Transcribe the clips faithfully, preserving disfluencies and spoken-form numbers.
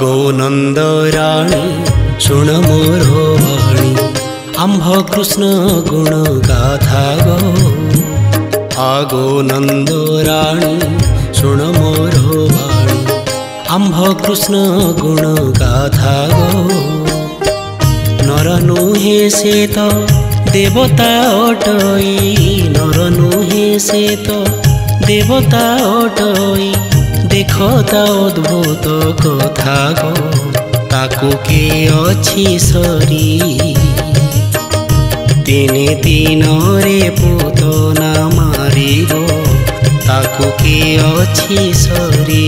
आगो नंद राणी शुण मोर वाणी आंभ कृष्ण गुण गाथा गो। आगो नंद राणी शुण मोर वाणी आंभ कृष्ण गुण गाथा गो। नर नुहे से तो देवता अटई नर नुहे से तो देवता अटई देखता अद्भुत कथा गो। ताकू के अछि सरी दिने दिन रे पूतना मारी गो। ताकू के अछि सरी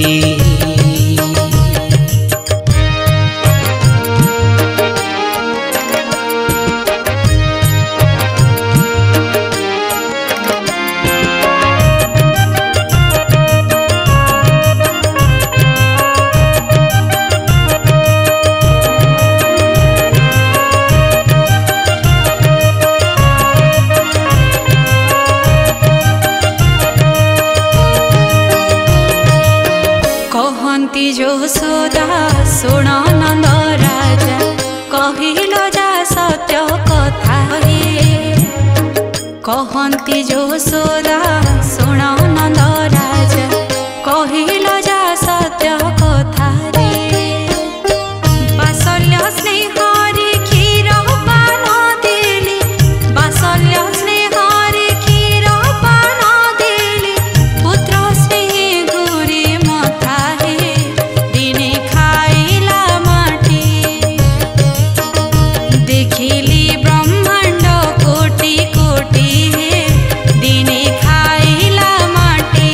यशोदा सुन नंद राजा कहिल जा सत्य कथा हे। कहती यशोदा सुन नंद राजा कहिल जा सत्य कथा रे। बात्सल्य स्नेहरे क्षीर पान देली बात्सल्य स्नेहरे क्षीर पान देली पुत्र स्नेह गुरे मथा हे। दिने खाइला माटी देखिली ब्रह्मांड कोटि कोटि हे। दिने खाइला माटी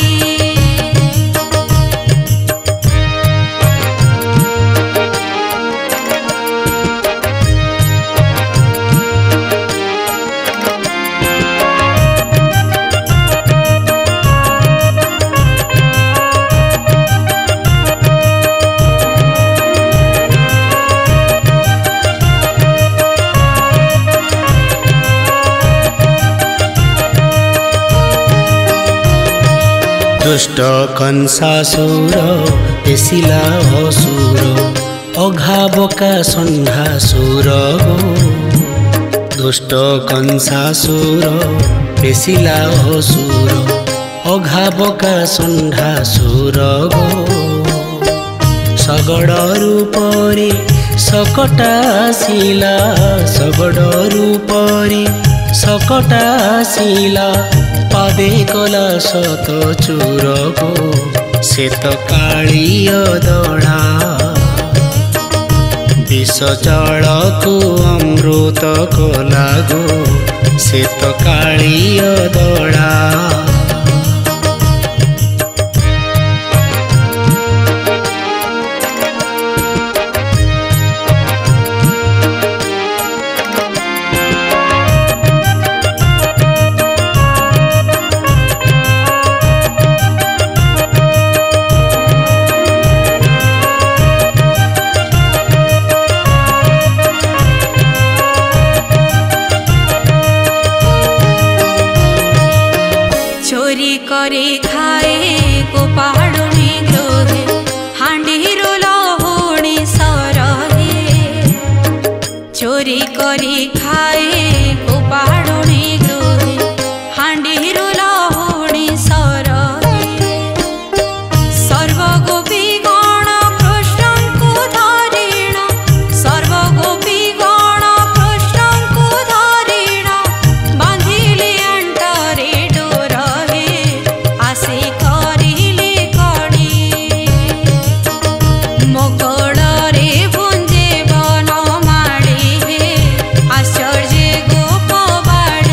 दुष्ट कंसासुर पेशिला असुर अघाबका षण्ढासुर गो। दुष्ट कंसासुर पेशिला असुर अघाबका षण्ढासुर गो। सगड़ रूपरे सकटासिला सगड़ रूपरे सकटासिला पादे कला सत चूर गो। से तो कालिय दड़ा विष जल को अमृत कला गो। से तो कालिय दड़ा चोरी करे खाए गोपाड़ुनी ग्रोहे हांडीरो लहुणी सरहे। चोरी करे खाए गोपाड़ुनी ग्रोहे हांडीरो लहुणी सरहे। सर्वगोपी गण कृष्ण को धरिण सर्वगोपी गण कृष्ण को धरिण बांधिले अंटरे डोर आसे करिले कड़ी मकड़रे भुंजे बन माड़ी हे। आश्चर्य गोप बाड़ी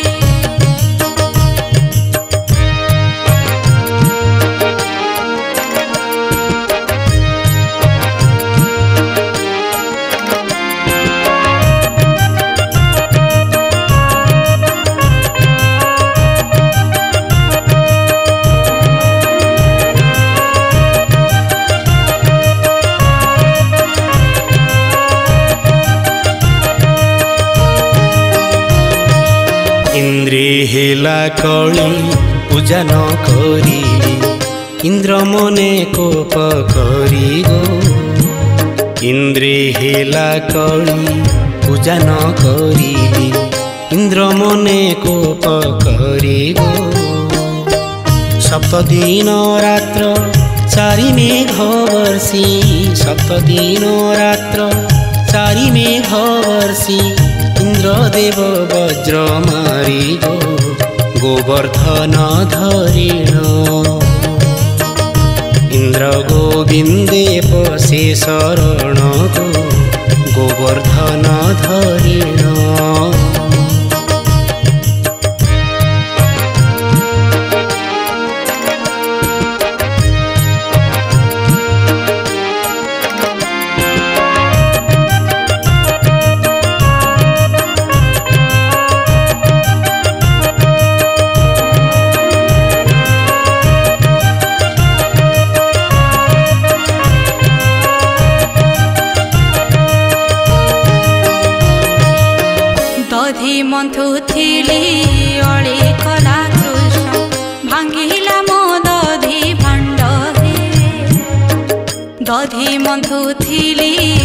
इंद्री हेला कली पूजा न करिले इंद्र मने कोप करी गो। इंद्रे हेला कली पूजा न करिली इंद्र मने कोप करि गो सप्त दिन रात्र चारि मेघ वर्षी सप्त दिन रात्र चारि मेघ वर्षी इंद्रदेव वज्र मारि गो गोवर्धन धरिण इंद्र गोविंदे पसे शरण गो गोवर्धन धरिण दधि मन्थुथिली अळे कला कृष्ण भांगिला मो दधि भाण्ड हे दधि मन्थुथिली